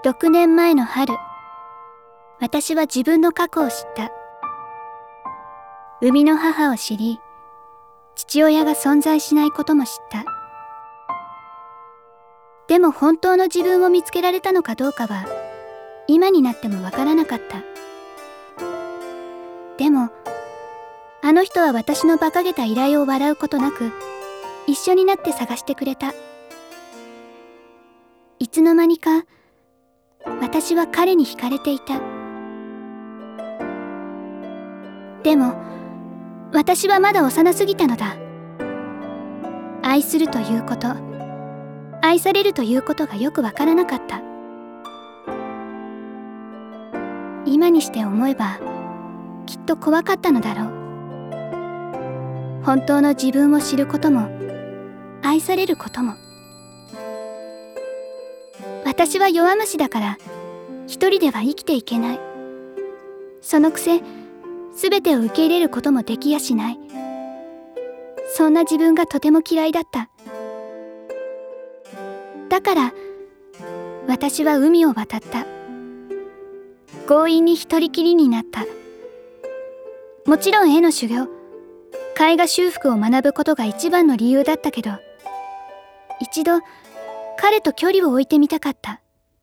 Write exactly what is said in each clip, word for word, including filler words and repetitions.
ろくねんまえの春、私は自分の過去を知った。生みの母を知り、父親が存在しないことも知った。でも本当の自分を見つけられたのかどうかは、今になってもわからなかった。でも、あの人は私の馬鹿げた依頼を笑うことなく、一緒になって探してくれた。いつの間にか、私は彼に惹かれていた。でも、私はまだ幼すぎたのだ。愛するということ、愛されるということがよくわからなかった。今にして思えば、きっと怖かったのだろう。本当の自分を知ることも、愛されることも。私は弱虫だから、一人では生きていけない。そのくせ、すべてを受け入れることもできやしない。そんな自分がとても嫌いだった。だから、私は海を渡った。強引に一人きりになった。もちろん絵の修行、絵画修復を学ぶことが一番の理由だったけど、一度彼と距離を置いてみたかった。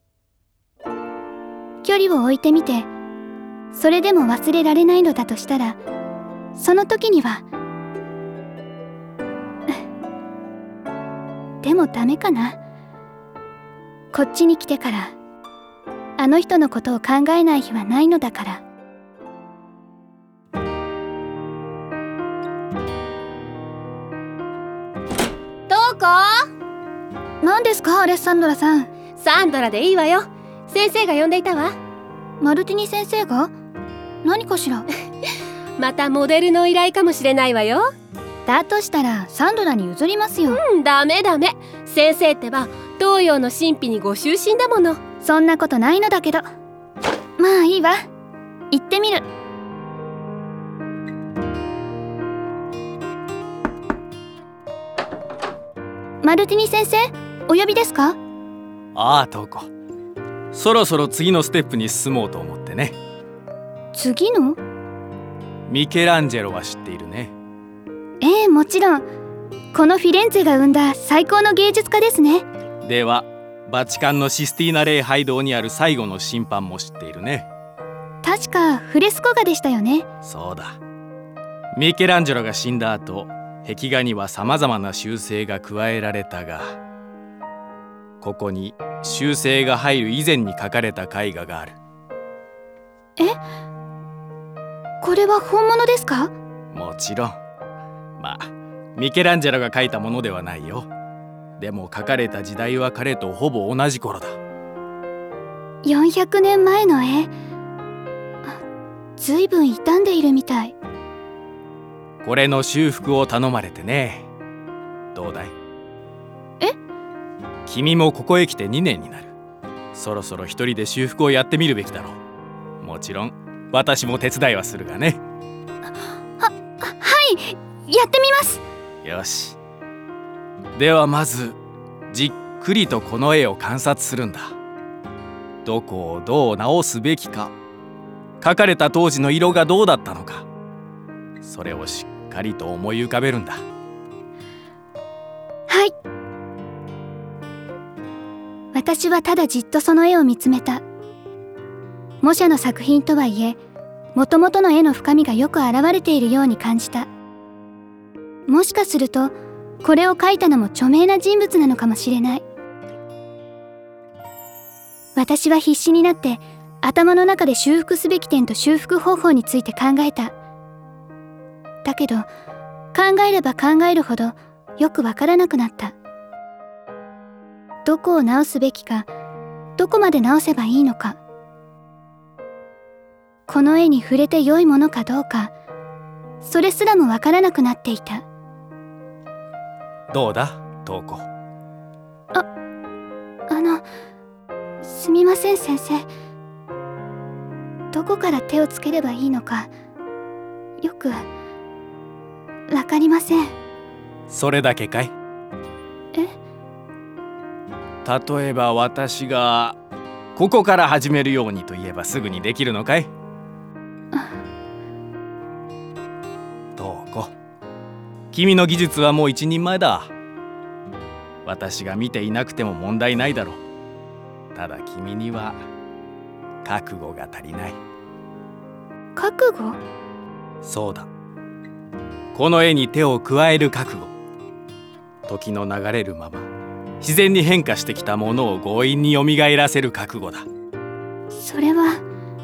距離を置いてみて、それでも忘れられないのだとしたら、その時にはでもダメかな。こっちに来てからあの人のことを考えない日はないのだから。 どこ？ 何ですかアレッサンドラさん。 サンドラでいいわよ。先生が呼んでいたわ。 マルティニ先生が？何かしら？ またモデルの依頼かもしれないわよ。 だとしたらサンドラに譲りますよ。 うん、ダメダメ。先生ってば東洋の神秘にご執心だもの。 そんなことないのだけど。まあいいわ。行ってみる。マルティニ先生、お呼びですか？ ああ、トウコ。そろそろ次のステップに進もうと思ってね。 次の？ ミケランジェロは知っているね。 ええ、もちろん。このフィレンツェが生んだ最高の芸術家ですね。 では、バチカンのシスティーナ礼拝堂にある最後の審判も知っているね。 確かフレスコ画でしたよね。 そうだ。ミケランジェロが死んだ後、壁画にはさまざまな修正が加えられたが、ここに修正が入る以前に描かれた絵画がある。 え？これは本物ですか？ もちろん。まあ、ミケランジェロが描いたものではないよ。でも描かれた時代は彼とほぼ同じ頃だ。 よんひゃくねんまえの絵。ずいぶん傷んでいるみたい。 これの修復を頼まれてね。どうだい？ え？ 君もここへ来てにねんになる。そろそろ一人で修復をやってみるべきだろう。もちろん私も手伝いはするがね。 は、はい、やってみます。 よし。ではまずじっくりとこの絵を観察するんだ。どこをどう直すべきか、描かれた当時の色がどうだったのか、それをしっかりと思い浮かべるんだ。 はい。私はただじっとその絵を見つめた。模写の作品とはいえ、もともとの絵の深みがよく現れているように感じた。もしかするとこれを描いたのも著名な人物なのかもしれない。私は必死になって頭の中で修復すべき点と修復方法について考えた。だけど考えれば考えるほどよくわからなくなった。どこを直すべきか、どこまで直せばいいのか、この絵に触れて良いものかどうか、それすらもわからなくなっていた。 どうだ、トウコ。 あ、あの、すみません先生。どこから手をつければいいのか、よくわかりません。 それだけかい？ え？ 例えば私がここから始めるようにと言えばすぐにできるのかい？どうこ、君の技術はもう一人前だ。私が見ていなくても問題ないだろう。ただ君には覚悟が足りない。 覚悟？ そうだ。この絵に手を加える覚悟。時の流れるまま自然に変化してきたものを強引によみがえらせる覚悟だ。 それは。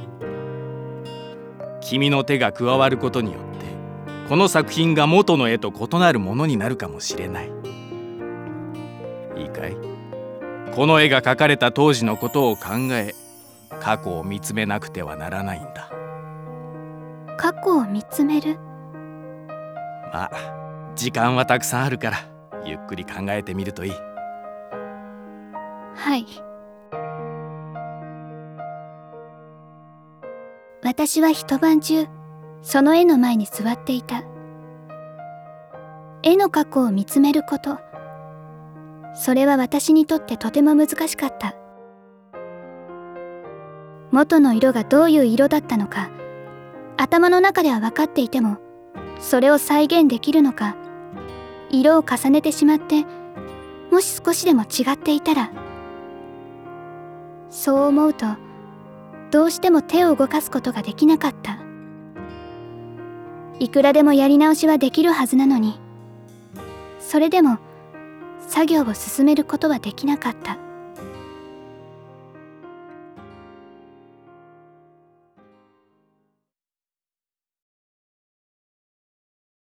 君の手が加わることによってこの作品が元の絵と異なるものになるかもしれない。いいかい？この絵が描かれた当時のことを考え、過去を見つめなくてはならないんだ。 過去を見つめる？ まあ時間はたくさんあるからゆっくり考えてみるといい。 はい。私は一晩中その絵の前に座っていた。絵の過去を見つめること、それは私にとってとても難しかった。元の色がどういう色だったのか頭の中では分かっていても、それを再現できるのか、色を重ねてしまってもし少しでも違っていたら、そう思うとどうしても手を動かすことができなかった。いくらでもやり直しはできるはずなのに、それでも作業を進めることはできなかった。